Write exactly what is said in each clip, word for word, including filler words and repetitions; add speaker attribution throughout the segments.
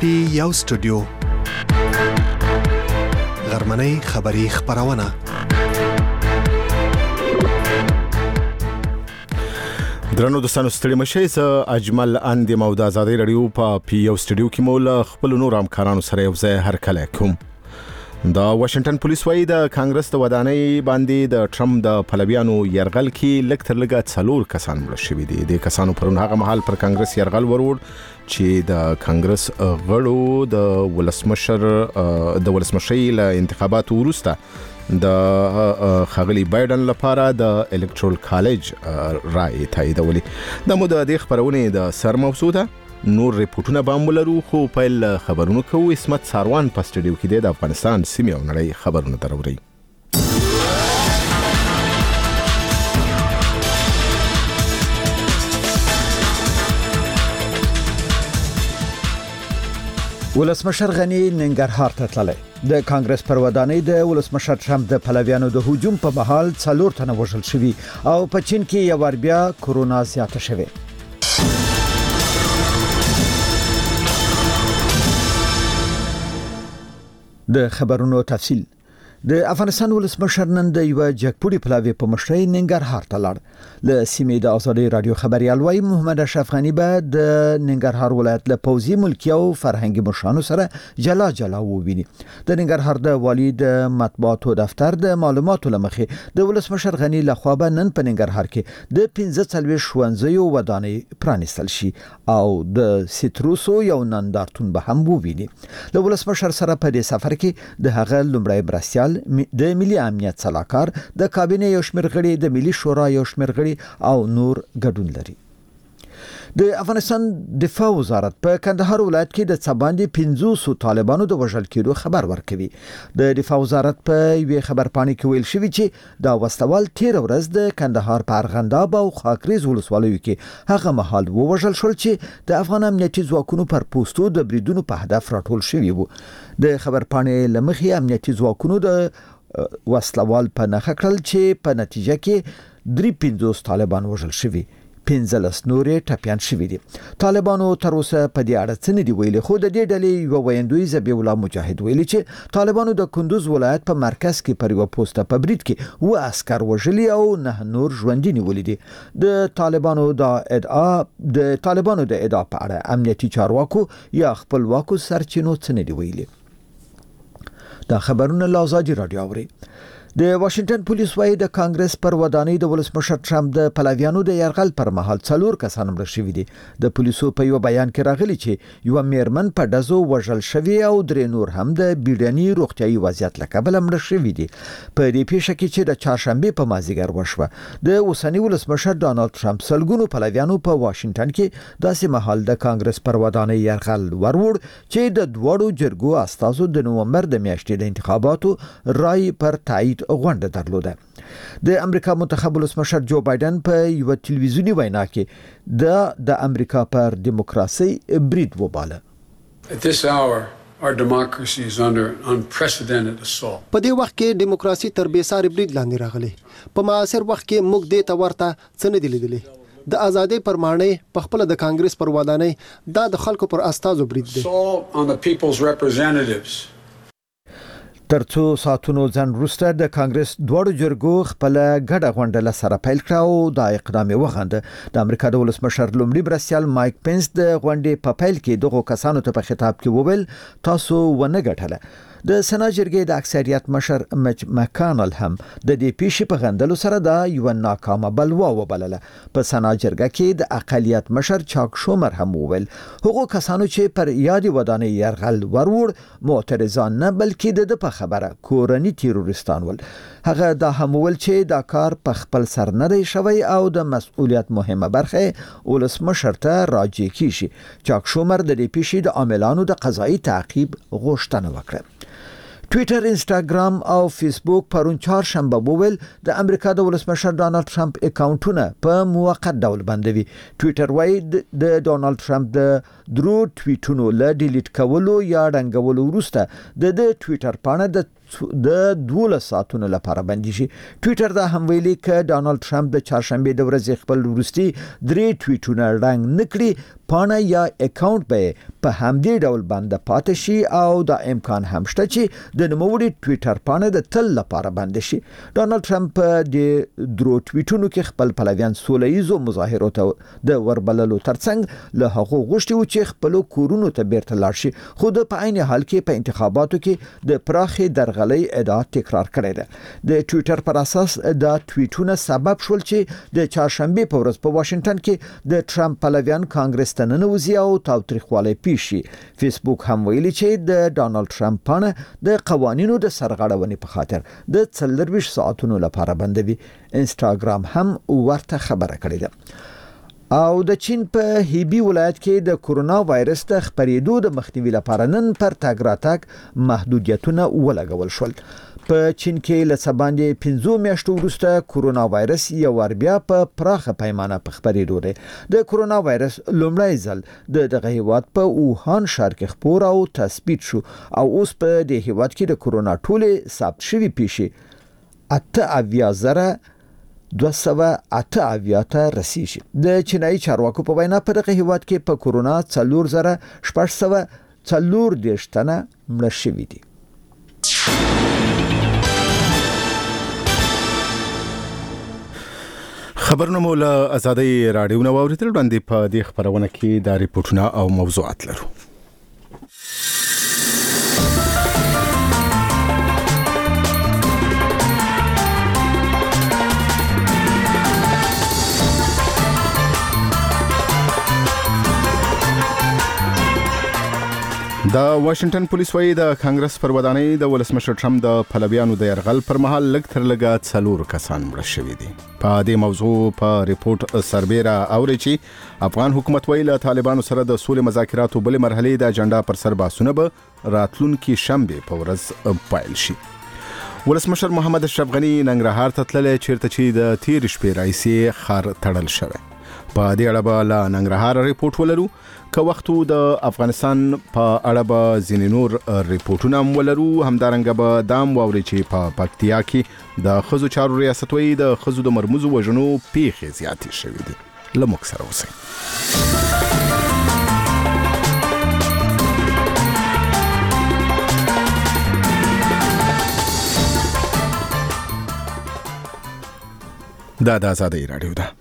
Speaker 1: پی یو سټوډیو غرمنۍ خبری خبرونه درنو دوستانو ستړي مشه ز اجمل اند مو د ازادي رادیو په پی یو سټوډیو کې مول خپل نور همکارانو سره یو ځای هر کله کوم د واشنگټن پولیس وایي د کانګرس د ودانۍ باندې د ټرمپ د پلویانو يرغل کې لکتر لګا څلور کسان مړ شوي دي. د کسانو پرون هغه مهال پر کانګرس يرغل ورور چې د کانګرس غړو د ولسمشر د ولسمشي له انتخاباتو وروسته د خغلی بایدن لپاره د الکترال کالج رائے تاییدولي. د مو د خبرونه د سر موضوع ده. نور ریپورتونه به مولرو خو په خبرونو کوو. اسمت ساروان په سټډیو کې د افغانستان سیمه او نړۍ خبرونه دروري.
Speaker 2: ولسمشر غنی ننګرهار ته تللی. د کانګرس پر ودانۍ د ولسمشر ټرمپ د پلویانو د هجوم په مهال څلور تنه وژل شوي او په چین کې یو ور بیا کورونا زیاته شوه. د خبرونو تفصیل. د افغانستان ولسمشر نن د یو جګپوړي پلاوی په مشرۍ ننګرهار ته لاړ. له سیمې د ازادي رادیو خبريال وای محمد اشرف غنی به د ننګرهار ولایت له پوزي ملکی او فرهنګي مشرانو سره جلا جلا وویني. د ننګرهار د والی د مطبوعاتو دفتر د معلوماتو لمخې د ولسمشر غنی له خوا به نن په ننګرهار کې د پنځه څلوي شوونځیو ودانۍ پرانیستل شي او د سیتروسو یو نندارتون به هم وویني. د ولسمشر سره په دې سفر کې د هغه لومړی برسیال د ملي امنیت صلاحکار د کابینې یو شمېر غړي د ملي شورا یو شمېر غړي او نور ګډون لري. د افغانستان دفاع وزارت په کندهار ولایت کې د څباندې پنځوس طالبانو د وژل کېدو خبر ورکوي. د دفاع وزارت په یو خبر پاڼې کې ویل شوی چې دا وسوال تیر ورځ د کندهار په ارغنداب او خاکریز ولسوالیو کې هغه مهال وژل شول چې د افغان امنیتي ځواکونو پر پوسټو د بریدونو په هدف راټول شوی وو. د خبر پاڼې لمخې امنیتي ځواکونو د وسلوال په نخښه کړل چې په نتیجه کې درې پنځوس طالبان وژل شوي، پنځلس نورې ټپيان شوي دي. طالبانو تر اوسه په دې اړه څه نه دی ویلي، خو د دې ډلې یو ویندوی ذبیح الله مجاهد ویلي چې طالبانو د کندوز ولایت په مرکز کې پر یو پوسټه په برید کې و عسكر وژلي او نه نور ژوندي نیولي دي. د طالبانو د ادعا د طالبانو د ادعا په اړه امنیتي چارواکو یا خپلواکو سرچینو څه نه دی ویلي. دا خبرونه له ازادي رادیو اوري. د واشنگټن پولیس وایي د کانګرس پر ودانۍ د ولسمشر ټرمپ د پلویانو د يرغل پر مهال څلور کسان مړ شوي دي. د پولیسو په یو بیان کې راغلي چې یو میرمن په دزو وژل شوی او درې نور هم د بیړني روغتيایي وضعیت له کبله مړ شوي دي. په دې پیښه کې چې د چهارشنبه په مازیګر وشوه، د اوسنی ولسمشر ډانلډ ټرمپ سلګونو پلویانو په واشنگټن کې داسې مهال د کانګرس پر ودانۍ يرغل ورور چې د دوړو جرګو استازو د نومبر د میاشتې د انتخاباتو رای پر تایید غونډه درلوده. د امریکا منتخب ولسمشر جو بایدن په یو ټلویزیونی وینا کې د د امریکا پر دیموکراسي برید وباله.
Speaker 3: At this hour our democracy is under unprecedented assault.
Speaker 4: په دې وخت کې دیموکراسي تر بې ساري برید لاندې راغلي. په معاصر وخت کې موږ دې ته ورته څه نه دي لیدلي. د ازادۍ پر مانۍ په خپل د کانګرس پر ودانۍ دا د خلکو پر استازو برید دی.
Speaker 3: Assault on the people's representatives.
Speaker 2: ترڅو ساتونو ځن وروسته د کانګرس دوړو جرګو خپل ګډه غونډه لسره پیل کړه او دا اقدام وغنده. د امریکا د ولسمشر لومړي برسیال مایک پنس د غونډې په پیل کې دغه کسانو ته په خطاب کې وویل تاسو ونه ګټله. د سنا جرګې د اکثریت مشر مچ مکانل هم د دې پیښې په غندلو سره دا یو ناکامه بلوا وبلله. په سنا جرګه کې د اقلیت مشر چاک شومر هم وویل هغه کسانو چې پر یادي ودانۍ يرغل ورور معترضان نه بلکې د په خبره کورنی تیروریستان ول. هغه دا هم وویل چې دا کار په خپل سر نه دی شوی او د مسؤلیت مهمه برخه ولسمشر ته راجع کیږي. چاک شومر د دې پیښې د عاملانو د قضایي تعقیب غوښتنه وکړه. ټویټر، انسټاګرام او فیسبوک پرون چهارشنبه وویل د امریکا د ولسمشر ډانلډ ټرمپ اکاونټونه په موقت ډول بندوي. ټویټر وايي د ډانلډ ټرمپ د درو ټویټونو له ډیلیټ کولو یا ډنګولو وروسته د د ټویټر پاڼه د د دولس ساعتونو لپاره بندي شي. ټویټر دا هم ویلي ک ډانلډ ټرمپ د چهارشنبه د ورځې خپل وروستي درې ټویټونه رنګ نکړي پانه یا اکاونټ به په همدې ډول باندې پاتې شي او دا امکان هم شته چې د نوموړي ټویټر پانه د تل لپاره بند شي. ډانلډ ټرمپ د درو ټویټونو کې خپل پلویان سوله ییزو مظاهرو ته د وربللو ترڅنګ له هغو غوښتي و چې خپل کورونو ته بیرته لاړ شي، خو د په عین حال کې په انتخاباتو کې د پراخي درغلي ادعا تکرار کړې ده. د ټویټر پر اساس دا ټویټونه سبب شول چې د چهارشنبه په ورځ په واشنگټن کې د ټرمپ پلویان کانګرس ته ننوځي او تاوتریخوالی پیښ شي. فیسبوک هم ویلي چې د ډانلډ ټرمپ پانه د قوانینو د سرغړونې په خاطر د څلورویشت ساعتونو لپاره بندوي. انسټاګرام هم ورته خبره کړې ده. او د چین په هیبی ولایت کې د کورونا وایرس د خپرېدو د مخنیوي لپاره نن پر تګ راتګ محدودیتونه ولګول شول. په چین کې له سباندې پنځو میاشتو وروسته کورونا وایرس یو ور بیا په پراخه پیمانه په خپرېدو دی. د کورونا وایرس لومړی ځل د دغه هیواد په اوهان ښار کې خپور او تثبیت شو او اوس په دې هیواد کې د کورونا ټولې ثبت شوي پیښې اته اویا زره دوه سوه اته اویا ته رسیږي. د چینایي چارواکو په وینا په دغه هیواد کې په کورونا څلور زره شپږ سوه څلور دېرش تنه مړه شوي دي.
Speaker 1: خبرونه مو له آزادۍ راډیو نه واوریدل. وړاندې په دې خبرونه کې دا ریپورتونه او موضوعات لرو. د واشنگټن پولیس وایي د کانګرس پر ودانۍ د ولسمشر ټرمپ د پلویانو د يرغل پر مهال لږ تر لږه څلور کسان مړه شوي دي. په دې موضوع په ریپورت سربېره اوري چې افغان حکومت وایي له طالبانو سره د سولې مذاکراتو بلې مرحلې د اجنډا پر سر بحثونه به راتلونکي شنبه په ورځ پیل شي. ولسمشر محمد اشرف غني ننګرهار ته تللی چیرته چې د تیر شپې راځي خار تړل شوی. په دې اړه به له ننګرهار ریپورت ولرو. که وختو د افغانستان په اړه به ځینې نور ریپورتونه هم ولرو. همدارنګه به دام واوري چې په پکتیا کې د ښځو چارو ریاست وایي د ښځو د مرموزو وژنو پیښې زیاتې شوې دي. له موږ سره اوسئ. دا د آزادۍ راډیو ده.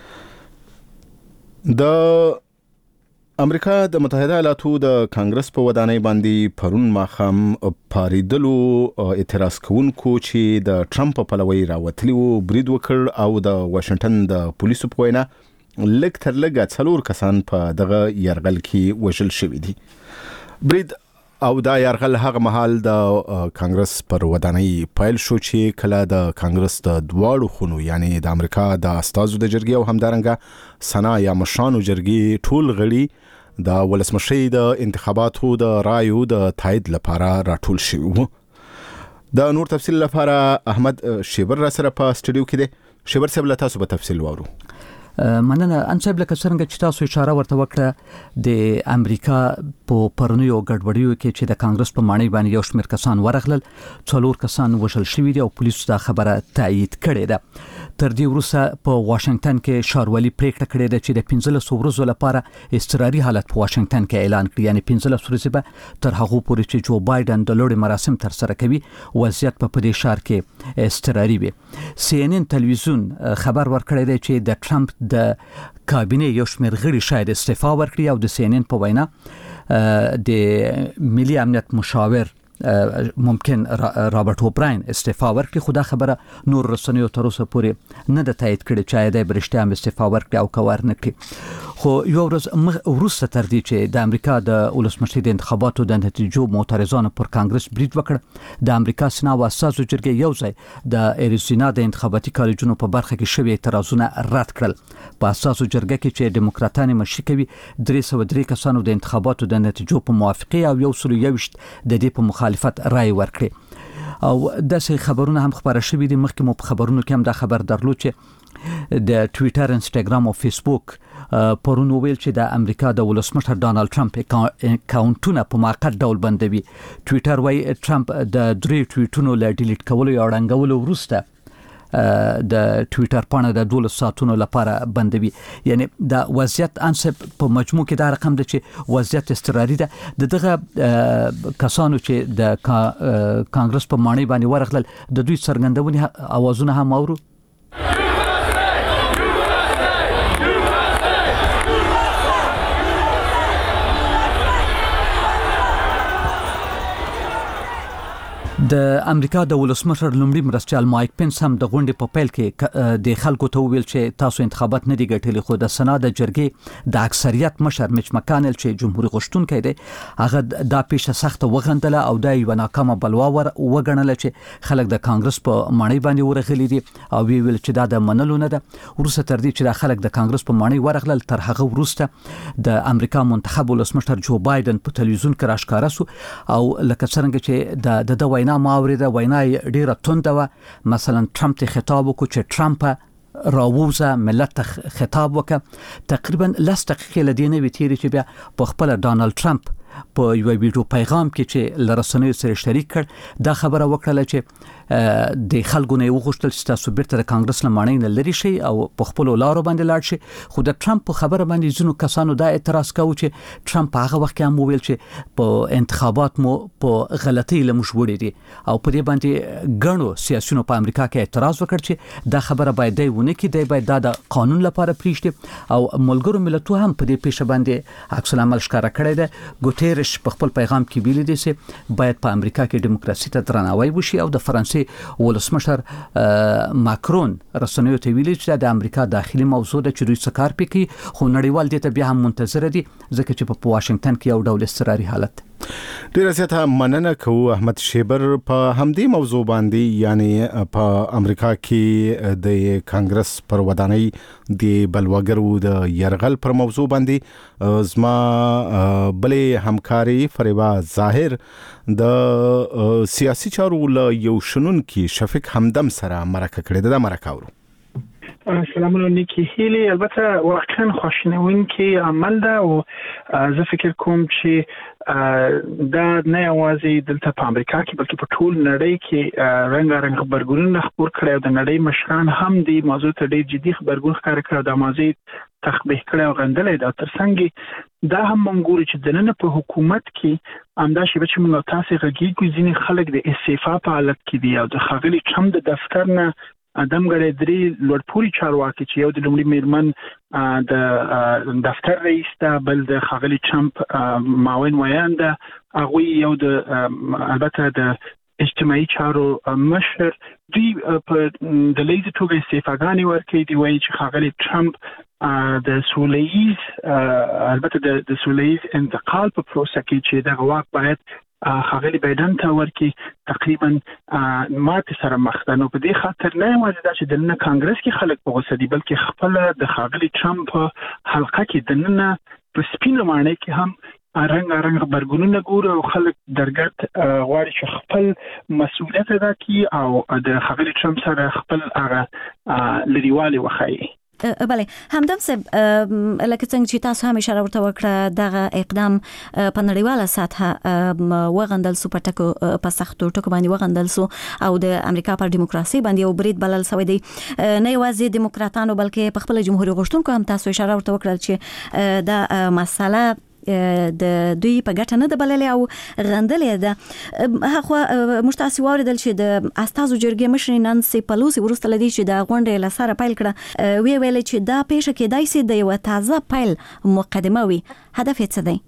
Speaker 1: د امریکا د متحده ایالاتو د کانګرس په ودانۍ باندې پرون ماښام پاریدلو اعتراض کوونکو چې د ټرمپ په پلوي راوتلي وو برید وکړ او د واشنگټن د پولیسو په وینا لږ تر لږه څلور کسان په دغه يرغل کې وژل شوي دي. برید او دا يرغل هغه مهال د کانګرس پر ودانۍ پیل شو چې کله د کانګرس د دواړو خونو یعنی د امریکا د استازو د جرګې او همدارنګه سنا یا مشرانو جرګې ټول غړي د ولسمشي د انتخاباتو د رایو د تایید لپاره راټول شوي وو. د نور تفصیل لپاره احمد شیبر را سره په سټوډیو کې دی. شیبر صاحب له تاسو به تفصیل واورو.
Speaker 5: مننه انصب لکه څنګه چې تاسو اشاره ورته وکړه د امریکا په پرونیو ګډوډیو کې چې د کانګرس په معنی باندې یو شمېر کسان ورغلل، څلور کسان وژل شوي دي او پولیسو دا خبره تایید کړې ده. تر دې وروسته په واشنگټن کې ښاروالي پریکړه کړې ده چې د پنځلس ورځو لپاره اضطراري حالت په واشنگټن کې اعلان کړي، یعنی پنځلس ورځې به تر هغه پورې چې جو بایدن د لوړ مراسم تر سره کوي وضعیت په دې ښار کې اضطراري وي. سی ان ان تلویزیون خبر ورکړی دی چې د ټرمپ د کابینه یو شمېر غړي شاید استعفا ورکړي او د سی ان ان په وینا د ملي امنیت مشاور ممکن رابرټ اوبراین استعفا ورکړي، خو دا خبره نور رسنیو تر اوسه پورې نه ده تایید کړې چې د برشتیا هم استعفا ورکړي او کور نه کړي. خو یو ورځ وروسته تر دې چې د امریکا د ولسمشي د انتخاباتو د نتیجو معترضانو پر کانګرس برید وکړ، د امریکا سنا او اساسو جرګې یو ځای د اریزونا د انتخاباتي کالجونو په برخه کې شوي اعتراضونه رد کړل. په اساسو جرګه کې چې دیموکراتان مشري کوي درې سوه درې کسانو د انتخاباتو د نتیجو په موافقه او یو سل یوویشت د دې په مخالفت رای ورکړي. او داسې خبرونه هم خبره شوي دي. مخکې مو په خبرونو کې هم دا خبر درلود چې د ټوئیټر، انستګرام او فیسبوک پرون ویل چې د امریکا د ولسمشر ډانلډ ټرمپ اکاونټونه په موقت ډول بندوي. ټوئیټر وايي ټرمپ د درې ټویټونو له ډیلیټ کولو یا وړاندولو وروسته د ټوئیټر پاڼه د دولس ساعتونو لپاره بندوي. یعنی د وضعیت انسب په مجموع کې دا رقم ده چې وضعیت اضطراري ده. د دغه کسانو چې د کانګرس په ماڼۍ باندې ورغلل د دوی څرګندونې اوازونه هم اورو. د امریکا د ولسمشر لومړي مرستیال مایک پنس هم د غونډې په پیل کې د خلکو ته ویل چې تاسو انتخابات نه دي ګټلي، خو د سنا د جرګې د اکثریت مشر میچ مکانل چې جمهوریت غوښتونکی دی هغه دا پیښه سخت وغندله او دا یو ناکامه بلوا وګڼله چې خلک د کانګرس په ماڼۍ باندې ورغلي دي او ویل چې دا د منلو نه ده. وروسته تر دې چې د خلک د کانګرس په ماڼۍ ورغلل تر هغه وروسته د امریکا منتخب ولسمشر جو بایدن په تلویزیون کې راښکاره سو او لکه څنګه چې د د وینا ماورده وینا ډیره تونده و. مثلا ټرمپ ته خطاب وکړ چې ټرمپ راووزه ملت خطاب وکړ. تقریبا لس دقیقې لدینه وی تیری چې بیا په خپل ډانلډ ټرمپ په یو ویډیو پیغام کې چې لرسنوي سره شریک کړ دا خبره وکړه چې د خلکو نه وغوښتل چې تاسو بیرته د کانګرس لمانې نه لري شي او په خپل لارو باندې لاړ شي. خو د ټرمپ په خبره باندې ځینو کسانو دا اعتراض کاوه چې ټرمپ هغه وخت هم ویل چې په انتخابات مو په غلطي لمش وړي دي او په دې باندې ګڼو سیاسيونو په امریکا کې اعتراض وکړ چې دا خبره باید دی ونه کې دی باید دا د قانون لپاره پریږدي او ملګرو ملتونو هم په دې پیښه باندې عکس العمل ښکارا کړی دی. ګوتيرش په خپل پیغام کې ویلي دي چې باید په امریکا کې دیموکراسي ته درناوی وشي او د فرانسې ولسمشر ماکرون رسنیو ته ویلي چې د امریکا داخلي موضوع د چروي سکار پکې خو نړیوال دې ته بیا هم منتظر دي ځکه چې په واشنگټن کې یو ډول اضطراري حالت.
Speaker 1: ډیره زیاته مننه کوو احمد شیبر په همدې موضوع باندې یعنی په امریکا کې د کانګرس پر ودانۍ د بلوګرو د يرغل پر موضوع باندې زما بلې همکاري فریبا ظاهر د سیاسي چارو له یو شنن کې شفیق همدم سره مرکه کړې ده. مرکه ورو.
Speaker 6: سلام علیکم هیلی البته واقعا خوشنوونکی عمل ده او زه فکر کوم چې دا نه یوازې دلته په امریکا کې بلکې په ټول نړۍ کې رنګارنګ خبرګونونه خپور کړي او د نړۍ مشران هم د موضوع ته ډېر جدي خبرګون ښکاره کړي او د موضوع تخبیه کړي او غندلې دا ترڅنګ دا هم مونږ چې د نن په حکومت کې همدا شی چې موږ تاسو غږیږو ځینې خلک د استعفا په حالت کې دي او د خاغلی ټرمپ د دفتر نه ادم غړي درې لوړپوړي چارواکي چې یو د لومړي میرمن د دفتر رئیس ته بل د خاغلی ټرمپ معاون ویان ده هغه یو د البته د اجتماعي چارو مشر دی په د لیزي توګه استعفاګانی ورکړي دی وایي چې خاغلی ټرمپ د سولهییز البته د سولهییز انتقال په پروسه کې چې د واک باید خاغلی بایدن ته ورکی تقریبا ماته سره مخ ده. نو په دې خاطر نه یوازې دا چې د نن کانګرس کې خلک په غوسه دي بلکې خپل د خاغلی ټرمپ حلقه کې د نن په سپینه معنی کې هم رنګ رنګ خبرګونونه ګوري او خلک درګت غواړي چې خپل مسؤلیت ادا کړي او د خاغلی ټرمپ سره خپل هغه لريوالي وخایي.
Speaker 7: بله همدم سب لکه څنګه چې تاسو هم اشاره ورته وکړه دغه اقدام په نړیواله سطح وغندل سو پټکو په سختو ټکو باندې وغندل سو او د امریکا پر دیموکراسي باندې یو برید بلل سوی دی. نه یوازې دیموکراتانو بلکې په خپل جمهوریت غوښتونکو هم تاسو اشاره ورته وکړه چې دا مسله د دوی په ګټه نه د بللې او غندلې ده. هغه مشتاسي واردل چې د استازو جرګې مشر نانسي پلوسی ورسته لدی چې د غونډې لسره پیل کړه وی ویل چې دا پیښه کې دای سي د یو تازه پیل مقدمه وي. هدف یې څه دی؟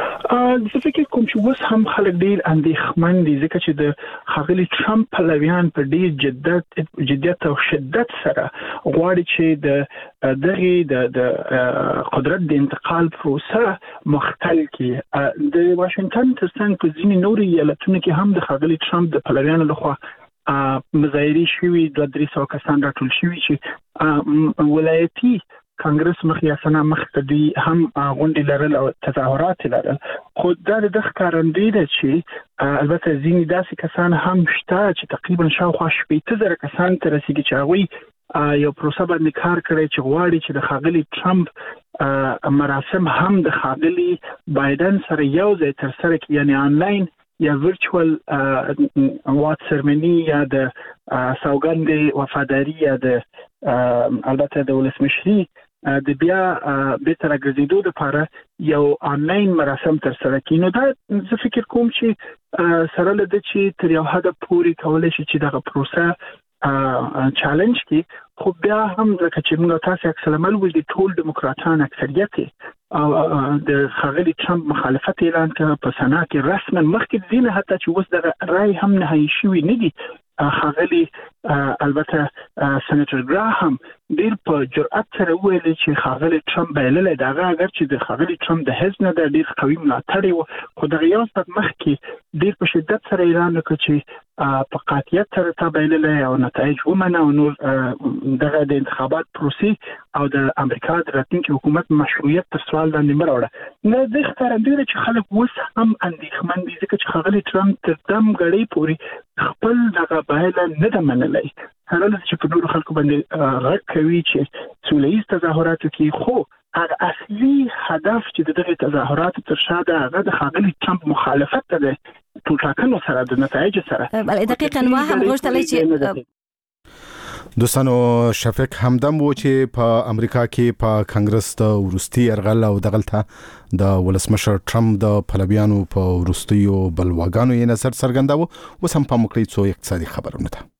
Speaker 6: زه فکر کوم چې اوس هم خلک ډېر اندېښمن دي ځکه چې د خاغلی ټرمپ پلویان په ډېر جدت جدیت او شدت سره غواړي چې د دغه د قدرت د انتقال پروسه مختل کړي. د واشنگټن ترڅنګ په ځینې نورو ایالتونو کې هم د خاغلی ټرمپ د پلویانو لخوا مظاهرې شوي دوه درې سوه کسان راټول شوي چې ولایتي کانګرس مخ یا سنا مخ ته دی هم غونډې لرل او تظاهرات لرل خو دا د ښکارندوی ده چې البته ځینې داسې کسان هم شته چې تقریبا شاوخوا شپېته زره کسان ته رسیدي چې هغوی یو پروسه باندې کار کړی چې غواړي چې د ښاغلي ټرمپ مراسم هم د ښاغلي بایدن سره یو ځای ترسره کړي، یعنې آنلاین یا ورچوال واټ سرمني یا د سوګندې وفاداري یا د البته د ولسمشري د بیا بیرته راګرځېدو لپاره یو آنلاین مراسم ترسره کړي. نو دا زه فکر کوم چې سره له دې چې تر یو حده پورې کولی شي چې دغه پروسه چالنج کی، خو بیا هم لکه چې موږ تاسو عکس العمل وګورئ ټول دیموکراتان اکثریت او د ښاغلي ټرمپ مخالفت اعلان کړ په سنا کې رسما مخکې دین حتی چې اوس د رای هم نهایی شوی نه دي. ښاغلي البته سېنیټر ګراهام ډېر په جرأت سره وویل چې ښاغلي ټرمپ بایللی د هغه اگر چې د ښاغلي ټرمپ د حزب نه د ډېر قوي ملاتړی و، خو دغه یو ساعت مخکې ډېر په شدت سره اعلان وکړ چې په قاطعیت سره تا بایللی او نتایج ومنه او نور دغه د انتخابات پروسې او د امریکا د راتلونکي حکومت مشروعیت تر سوال لاندې مه راوړه. نه د ښکارندوی ده چې خلک اوس هم اندېښمن دي ځکه چې ښاغلي ټرمپ تر دم ګړۍ پورې خپل دغه بایله نه ده منلی، هغه چې په نورو خلکو باندې غږ کوي چې سوله ییز تظاهرات وکړي، خو هغه اصلي هدف چې د دغه تظاهراتو تر شا ده هغه د ښاغلي ټرمپ مخالفت ده په ټاکنو سره د نتایجو سره.
Speaker 7: بله دقیقاً ما هم غوښتلی چې
Speaker 1: دوستانو شفیق همدم و چې په امریکا کې په کانګرس د وروستي یرغل او دغلته د ولسمشر ټرمپ د پلویانو په وروستیو بلواګانو یې نظر څرګنداوه. اوس هم په مکړی څو اقتصادي خبرونه ده.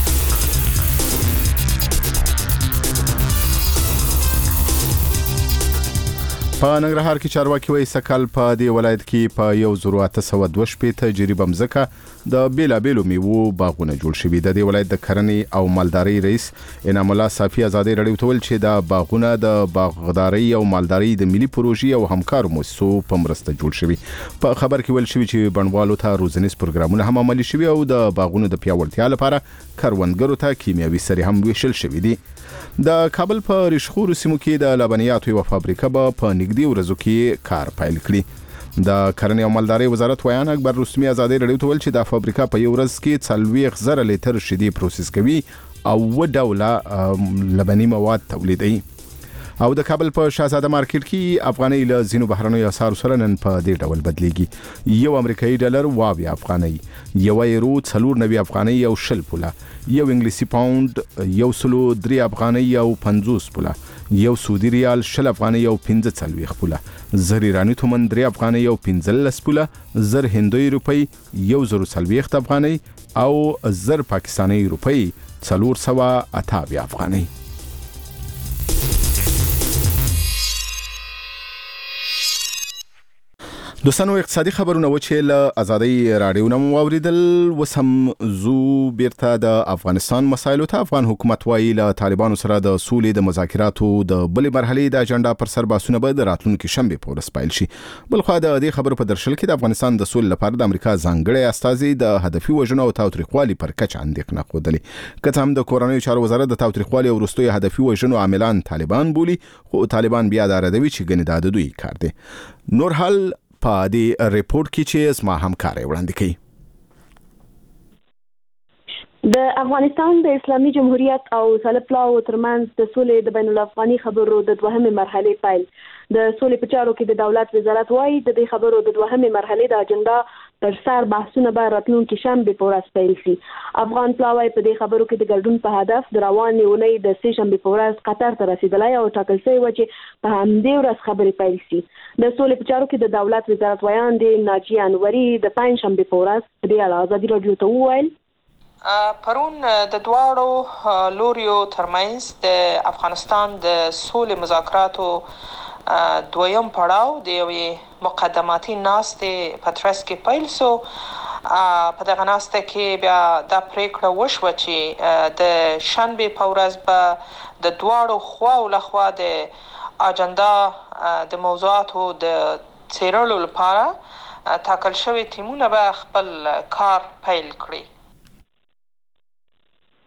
Speaker 1: په ننګرهار کې چارواکي وایي سکل په دې ولایت کې په یو زرو اته سوه دوه شپېته جریبه مځکه د بیلابیلو میوو باغونه جوړ شوي. د دې ولایت د کرنې او مالدارۍ رئیس انعام الله صافي ازادي رادیو ته ویل چې دا باغونه د باغدارۍ او مالدارۍ د ملي پروژې او همکارو مؤسسو په مرسته جوړ شوي. په خبر کې ویل شوي چې بڼوالو ته روزنیز پروګرامونه هم عملي شوي او د باغونو د پیاوړتیا لپاره کروندګرو ته کیمیاوي سرې هم ویشل شوي دي. د کابل په ریشخورو سیمو کې د لبنیاتو یو فابریکه به په نږدې ورځو کې کار پیل کړي. د کرنې او مالدارۍ وزارت ویان اکبر رستمي ازادي رادیو ته ویل چې د فابریکه په یو ورځ کې څلوېښت زره لیټر شیدې پروسس کوي او و ډوله لبني مواد تولیدوي. او د کابل په شاهزاده مارکیټ کې افغاني له زینو بهرنیو اسعارو سره نن په دې ډول بدلیږي. یو امریکایي ډالر واوی افغاني، یو یورو څلور نوي افغاني او شل پوله، یو انګلیسي پاوند یو سلو درې افغاني او پنځوس پوله، یو سعودي ریال شل افغاني او پنځه څلوېښت پوله، زر ایراني تومن درې افغاني او پنځلس پوله، زر هندوي روپۍ یو زر څلوېښت افغاني او زر پاکستاني روپۍ څلور سوه اته اویا افغاني. دوستانو اقتصادي خبرونه و چې له ازادي رادیو نوم واوریدل. وسم زو بیرته د افغانستان مسایلو ته. افغان حکومت وايي له طالبانو سره د سولې د مذاکراتو د بلې مرحلې د اجنډا پر سر باسونه به د راتلونکي شنبه په ورځ پیل شي. بلخو د دې خبرو په درشل کې د افغانستان د سولې لپاره د امریکا ځانګړي استازي د هدفي وژنو او تاوتریخوالي پر کچ اندېښنه خوده. که هم د کورنیو چارو وزارت د تاوتریخوالي او وروستیو هدفي وژنو عاملان طالبان بولی، خو طالبان بیا دا ردوي چې ګنې د دوی کار دی. نور حال په دې ریپورت کې چې اسما همکاري وړاندې کړي.
Speaker 8: د افغانستان د اسلامي جمهوریت او طالبانو ترمنځ د سولې د بین الافغاني خبرو د دوهمې مرحلې پیل. د سولې په چارو کې د دولت وزارت وايي د دې خبرو د دوهمې مرحلې د اجنډا پر سر بحثونه به راتلونکي شنبه په ورځ پیل شي. افغان پلاوی په دې خبرو کې د ګډون په هدف د روانې اونۍ د سه شنبه په ورځ قطر ته رسیدلی او ټاکل شوی و چې په همدې ورځ خبرې پیل شي. د سولې په چارو کې د دولت وزارت ویان د ناجیه انوري د پنځ شنبه په ورځ په دې اړه ازادي رادیو ته وویل
Speaker 9: پرون د دواړو لوریو ترمنځ د افغانستان د سولې مذاکراتو دویم پړاو د یوې مقدماتي ناستې په ترڅ کې پیل شو. په دغه ناسته کې بیا دا پریکړه وشوه چې د شنبه په ورځ به د دواړو خواو لخوا د اجنډا د موضوعاتو د څیړلو لپاره ټاکل شوي ټیمونه به خپل کار پیل کړي.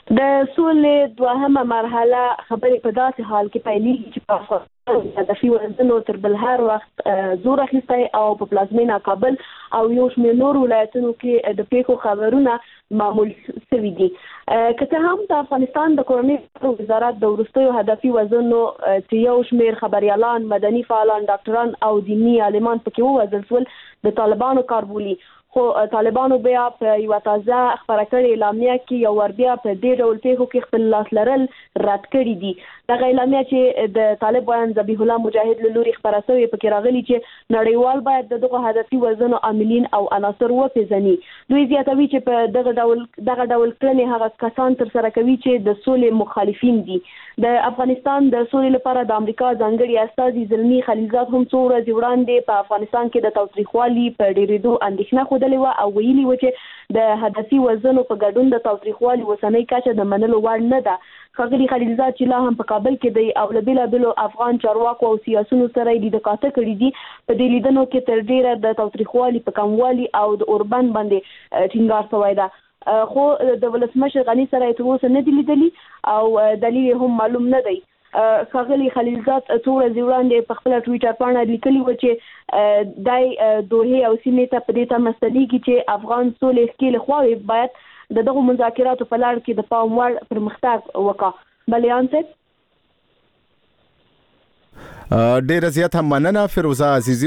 Speaker 8: د سولې دوهمه مرحله خبرې په داسې حال کې پیلېږي چې په افغانستان هدفي وزن تر بل هر وخت زور اخیستی او په پلازمینه کابل او یو شمېر نور ولایتونو کې د پیښو خبرونه معمول شوي دي. که څه هم د افغانستان د کورنۍ وزارت د وروستیو هدفي وزنو چې یو شمېر خبریالان، مدني فعالان، ډاکټران او دیني عالمان پکې ووژل شول د طالبانو کار بولي، خو طالبانو بیا په یو تازه خبره کړې اعلامیه کې یو ور بیا په دې ډول پیښو کې خپل لاس لرل رد کړی دي. دغه اعلامیه چې د طالب بیان ذبیح الله مجاهد له لوري خبره شوې پکې راغلي چې نړیوال باید دغه هدفي وزنو عاملین او عناصر وپېژني. دوی زیاتوي چې په دغه ډول دغه ډول کړنې هغه کسان تر سره کوي چې د سولې مخالفین دي. د افغانستان د سولې لپاره د امریکا ځانګړي استازي زلمي خلیلزاد هم څو ورځې وړاندې په افغانستان کې د تاوتریخوالي په ډېرېدو اندېښنه ښودلې وه او ویلي وه چې د هدفي وزنو په ګډون د تاوتریخوالي اوسنۍ کچه د منلو وړ نه ده. ښاغلي خلیلزاد چې لا هم په کابل کې دی او له بېلابېلو افغان چارواکو او سیاسونو سره یې لیده کاته کړي دي، په دې لیدنو کې تر ډېره د تاوتریخوالي په کموالي او د اوربند باندې ټینګار شوی ده. خو د ولسمشر غني سره یې تر اوسه نه دي لیدلي او دلیل هم معلوم نه دی. ښاغلي خلیلزاد څو ورځې وړاندې په خپله ټویټر پاڼه لیکلي وه چې دی دوحې او سیمې ته په دې تمه ستنېږي چې افغان سولې ښکېلې خواوې باید د دغو مذاکراتو په لړ کې د پام وړ پرمختګ وکړه. بلیان صاحب
Speaker 1: ډېره زیاته مننه فیروزه عزیزي.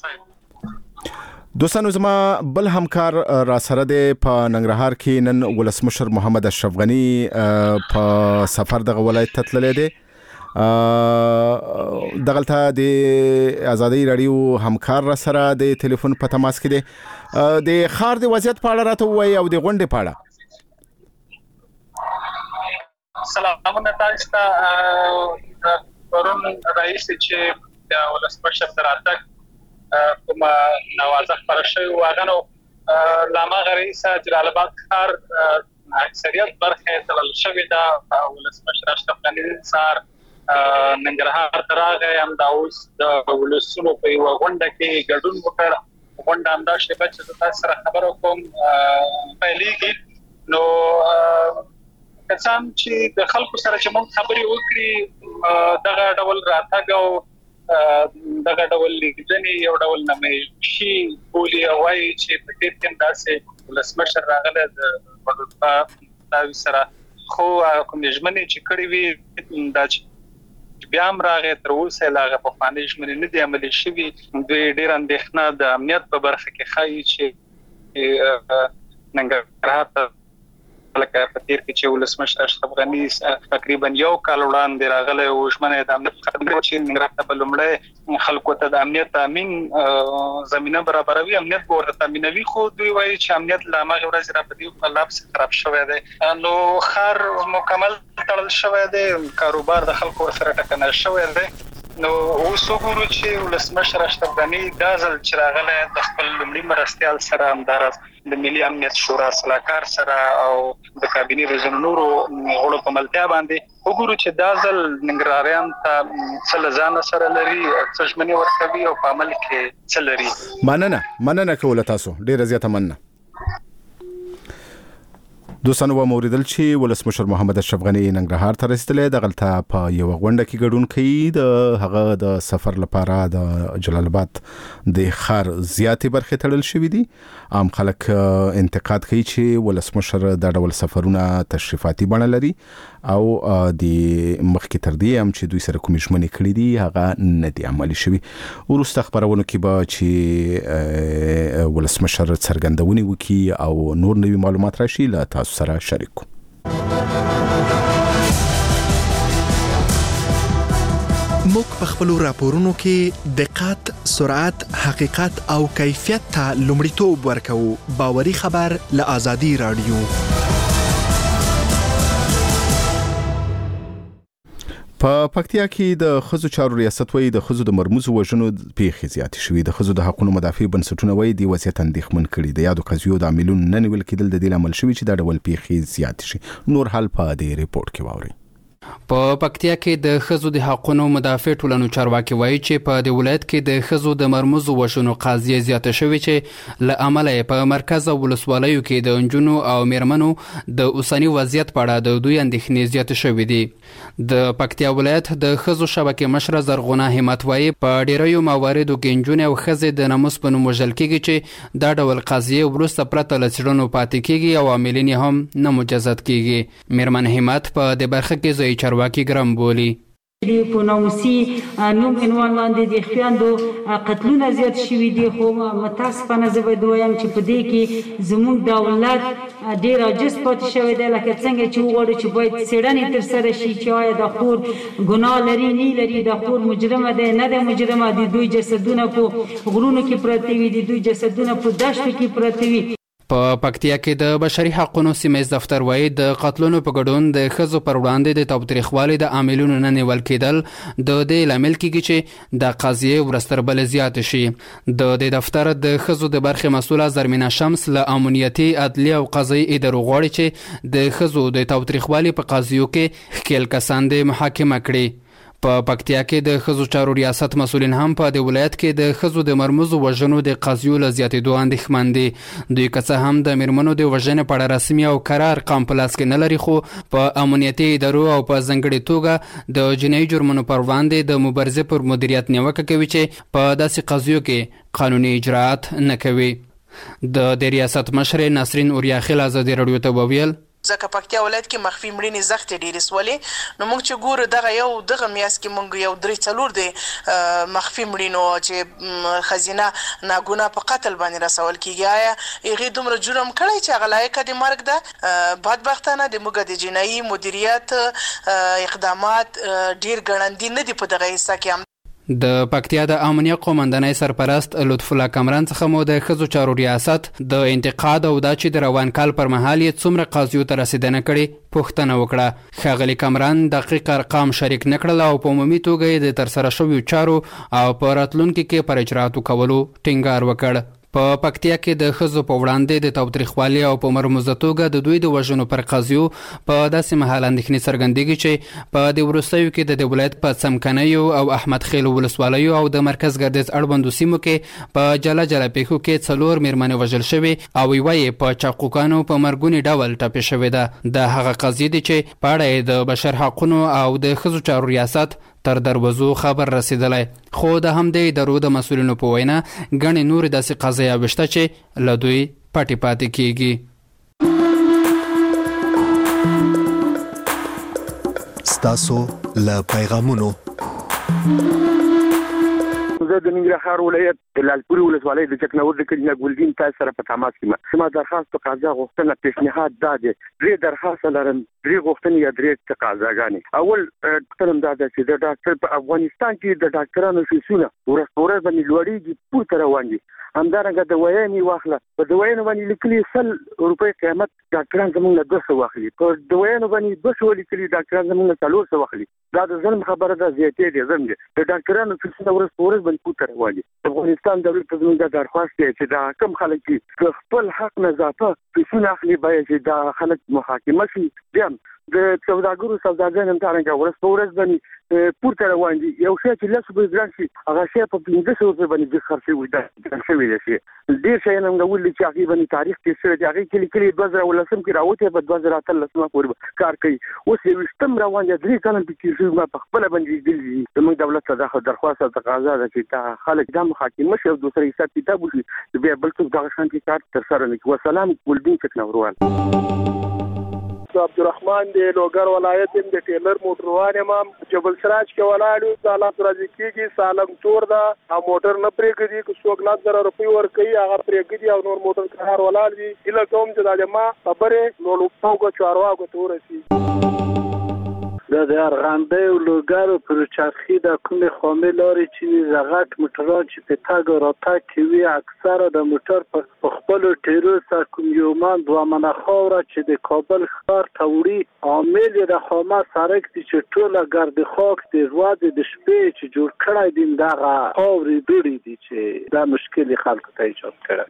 Speaker 1: دوستانو زما بل همکار را سره دی په ننګرهار کې نن ولسمشر محمد اشرف غني په سفر دغه ولایت ته تللی دی. دغلته د آزادۍ راډیو همکار را سره د ټلیفون په تماس کې دی. د ښار د وضعیت په اړه راته ووایي او د غونډې په اړه.
Speaker 10: سلامونه تاسو ته. پرون رئیس چې د ولسمشر تر راتګ کومه نوازه خبره شوې وه هغه نو له هماغه رئیسه جلال آباد ښار اکثریت برخه یې تړل شوې ده. ولسمشر اشرف غني سهار ننګرهار ته راغی، همدا اوس د ولسونو په یوه غونډه کې ګډون وکړ. غونډه همدا شیبه چې زه تاسو سره خبره کوم پیلېږي. نو کسان چې د خلکو سره چې موږ خبرې وکړي دغه ډول راتګ او دغه ډول لیدنې یو ډول نمایشي بولي او وایي چې په دې کې داسې ولسمشر راغلی د وډوپا سره، خو کوم ژمنې چې کړې وي دا چې بیا هم راغی تر اوسه لا هغه پخوانۍ ژمنې نه دي عملي شوي. دوی ډېره اندېښنه د امنیت په برخه کې ښایي چې ننګرهار ته لکه په تیر کې چې ولسمشر اشرف غني تقریبا یو کال وړاندې راغلی او ژمنې د امنیت خدمات چې ننګرهار ته په لومړی خلکو ته د امنیت تامین زمینه برابروي، امنیت به ورته تامینوي، خو دوی وایي چې امنیت له هماغې ورځې را په دې الله پسې خراب شوی دی. نو ښار مکمل تړل شوی دی، کاروبار د خلکو ورسره ټکنه شوی دی. نو اوس وګورو چې ولسمشر اشرف غني دا ځل چې راغلی د خپل لومړي مرستیال سره همداراز د ملي امنیت شورا سلاکار سره او د کابینې د ځینو نورو غړو په ملتیا باندې وګورو چې دا ځل ننګرهاریان ته څه له ځانه سره لري، څه ژمنې ورکوي او په عمل کې څه لري.
Speaker 1: مننه مننه کوله تاسو، ډېره زیاته مننه. دوستانو وموریدل چې ولسمشر محمد اشرف غني ننګرهار ته رسیدلی، دغلته په یوه غونډه کې ګډون کوي. د هغه د سفر لپاره د جلال آباد د ښار زیاتې برخې تړل شوي دي. عام خلک انتقاد کوي چې ولسمشر دا ډول سفرونه تشریفاتي بڼه لري او د مخکې تر دې هم چې دوی سره کومې ژمنې کړي دي هغه نه دي عملي شوي. وروسته خپرونو کې به چې ولسمشر څرګندونې وکړي او نور نوي معلومات راشي له تاسو سره شریک کو.
Speaker 11: موږ په خپل راپورونو کې دقت، سرعت، حقیقت او کیفیت ته لومړیتوب ورکوو. باوري خبر له آزادۍ راډیو.
Speaker 1: په پکتیا کې د ښځو چارو ریاست وایي د ښځو د مرموزو وژنو پیښې زیاتې شوي. د ښځو د حقونو مدافع بنسټونه وایي د وضعیت اندېښمن کړي. د یادو قضیو د عاملونو نه نیول کېدل د دې لامل شوي چې دا ډول پیښې زیاتې شي. نور حال په دې ریپورت کې واورئ.
Speaker 12: په پکتیا کې د خزو د حقونو مدافع ټولنو چارواکي وایي چې په د ولایت کې د خزو د مرموزو وشونو قضیې زیاته شوې چې له امله په مرکز او ولسوالیو کې د انجونو او میرمنو د اوسنی وضعیت په اړه د دوی اندېښنې زیاتې شوې دي. د پکتیا ولایت د خزو شبکې مشره زرغونه همت وایي په ډیرو مواردو کې انجونې او ښځې د ناموس په نوم وژل کېږي چې دا ډول قضیې وروسته پرته له څېړنو پاتې کېږي او عاملین یې هم نه مجازات کېږي. میرمن همت په دې برخه کې ځایي چارواکي ګرم بولي.
Speaker 13: په ناموسي نوم عنوان لاندې د خویندو قتلونه زیات شوي دي، خو متاسفانه زه باید ووایم چې په دې کې زموږ دولت ډېر عاجز پاتې شوی دی. لکه څنګه چې وغواړو چې باید څېړنې ترسره شي چې آیا د خور ګناه لري نه لري، د خور مجرمه دی نه دی مجرمه، د دوی جسدونه په غرونو کې پراته وي، د دوی جسدونه په دښتو کې پراته وي.
Speaker 12: په پکتیا کې د بشري حقوقو سیمه دفتر وایي د قتلونو په ګډون د ښځو پر وړاندې د تاوتریخوالي د عاملونو نه نیول کېدل د دې لامل کېږي چې د قضیې ورستر بل زیات شي. د دې دفتر د ښځو د برخې مسؤله زرمینه شمس له امنیتي عدلي او قضایي ادارو غواړي چې د ښځو د تاوتریخوالي په قضیو کې ښکېل کسان د محاکمه کړي. په پکتیا کې د ښځو چارو ریاست مسؤلین هم په د ولایت کې د ښځو د مرموزو وژنو د قضیو له زیاتېدو اندېښمن دي. دوی که څه هم د میرمنو د وژنې په اړه رسمي او قرار ارقام په لاس کې نه لري، خو په امنیتي ادارو او په ځانګړې توګه د جنایي جرمونو پر وړاندې د مبارزې پر مدیریت نیوکه کوي چې په داسې قضیو کې قانوني اجراعات نه کوي. د د ریاست مشر نسرین اوریاخیل ازادي راډیو ته وویل
Speaker 9: ځکه پکتیا ولایت کې مخفي مړینې زښتې ډېرې سولې، نو موږ چې ګورو دغه یو دغه میاشت کې موږ یو درې څلور د مخفي مړینو چې ښځینه ناګناه په قتل باندې رسول کېږي، آیا هغې دومره جرم کړی چې هغه لایقه د مرګ ده؟ بدبختانه د موږ د جنایي مدیریت اقدامات ډېر ګړندي نه دي په دغه حصه کې.
Speaker 12: د پکتیا د امنیه قومندانۍ سرپرست لطف الله کمران څخه مو د ښځو چارو ریاست د انتقاد او دا چې د روان کال پر مهال یې څومره قضیو ته رسیدنه کړې پوښتنه وکړه. ښاغلي کمران دقیق ارقام شریک نه کړل او په عمومي توګه یې د ترسره شویو چارو او په راتلونکي کې پر اجراتو کولو ټینګار وکړ. په پکتیا کې د ښځو په وړاندې د تاوتریخوالي او په مرموزه توګه د دوی د وژنو پر قضیو په داسې مهال اندېښنې څرګندېږي چې په د وروستیو کې د ولایت په څمکنیو او احمد خیل ولسوالیو او د مرکز ګردیز اړوندو سیمو کې په جلا جلا پیښو کې څلور میرمنې وژل شوې او یوه یې په چاقوکانو په مرګوني ډول ټپې شوې ده. د هغه قضیې دي چې په اړه یې د بشر حقونو او د ښځو چارو ریاست تر دروازو خبر رسیدلی، خو د همدې ادارو د مسؤلینو په وینا ګڼې نورې داسې قضایاوې شته چې له دوی پټې پاتې کېږي.
Speaker 11: ستاسو له پیغامونو
Speaker 14: زه د ننګرهار ولایت د لالپورې ولسوالۍ د چکنور د کلي نه ګلدین تاسو سره په تماس کې یم. زما درخواست تقاضا غوښتنه پیشنهاد دا دی، درې درخواست لرم، درې غوښتنې یا درې تقاضاګانې. اول غوښتنه دا ده چې د ډاکټر په افغانستان کې د ډاکټرانو فیسونه ورځ په ورځ باندې لوړېږي، پورته روان دي. همدارنګه د ویانې واخله، په د ویانو باندې لیکلي سل روپۍ قیمت ډاکټران زموږ له دوه سوه اخلي، په د ویانو باندې دوه سوه لیکلي ډاکټران زموږ له څلور سوه اخلي. دا د ظلم خبره ده، زیاتې دي، ظلم دی. د ډاکټرانو فیسونه ورځ په ورځ باندې پورته روان دي. افغانستان دولت ته زموږ دا درخواست دی چې دا کم خلک چې خپل حق نه اضافه فیسونه اخلي باید چې دا خلک محاکمه شي. بیا د سوداګرو سوداګان هم څنګه ورځ په ورځ باندې پورته روان دي. یو شی چې لس روپۍ ګران شي هغه شی په پنځه سوه روپۍ باندې د خرڅ شوی دی شوی دی شي. ډېر شیان هم ولې چې هغې باندې تاریخ تېر شوی دی، هغې کلي کلي دوه زره اوولسم کې راوتې په دوه زره اتلسمه پورې کار کوي. اوس یوویشتم روان دی، درې کاله پکې تېر شوي. ما په خپله باندې لیدلي دي. زموږ دولت ته دا درخواست او تقاضا ده چې دا خلک دا محاکمه شي او دوسره حساب کتاب وشي، بیا بل څوک دغه شانتې کار ترسره نه کړي. وسلام ګلدین چکنوروال.
Speaker 15: عبدالرحمن دی لوګر ولایت یم، د ټیلر موټروان یم، جبل سراج کې ولاړ یو. سالم راځي کېږي، سالم تور ده او موټر نه پرېږدي، که څوک لس زره روپۍ ورکوي هغه پرېږدي او نور موټر کار ولاړ دي. هیله کوم چې دا د ما خبرې لوړپوړو چارواکو ته ورسېږي.
Speaker 16: دا د ارغندې او لوګر پر چرخي د کومې خامې لارې چې زغټ موټران چې په تګ او راتګ کوي اکثره د موټر په خپلو ټیرو سره کوم یو من دوه منه خاوره چې د کابل ښار ته وړي عامل یې د خامه سړک دی چې ټوله ګرد خاک دی، ورځې د شپې چې جوړ کړی دي دغه خاورې دوړې دي چې دا مشکل خلکو ته ایجاد کړی.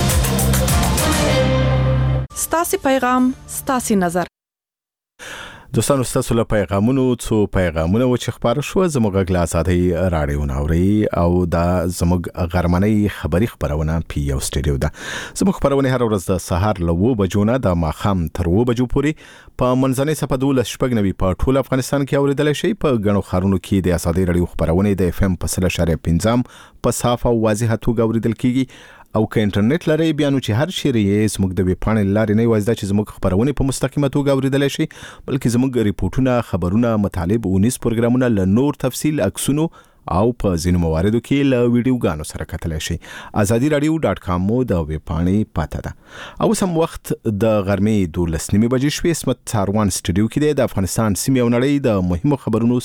Speaker 17: ستاسې پیغام ستاسې نظر.
Speaker 1: دوستانو ستاسو له پیغامونو څو پیغامونه و چې خبر شو زموږ غږ له ازادۍ راډیو ناوري او دا زموږ غرمنۍ خبری خبرونه پی یو سټډیو ده. زموږ خبرونه هر ورځ د سهار له و بجو نه د ماخام تر و بجو پورې په منځنۍ صفه دولس شپږ نوي په ټول افغانستان کې اوریدل شي. په غنو خارونو کې د ازادۍ راډیو خبرونه د اف ام په سل اشاریه پنځم په صاف او واضح توګه اوریدل کیږي. او که انټرنیټ لري بیا نو چې هر شری یې زموږ د ویب پاڼې لارې نه وایي چې زموږ خبرونه په مستقیمه توګه اوریدل شي، بلکې زموږ ریپورتونه، خبرونه، مطالب او نیس پروګرامونه له نور تفصیل، عکسونو او په ځینو مواردو کې له ویډیوګانو سره کتلی شي. ازادي رادیو ډاټ کام مو د ویب پاڼې پاته ده. او سم وخت د غرمې دولس نیمې بجې شوې. اسمت څاروان سټډیو کې د افغانستان سیمې او نړۍ د مهمو خبرونو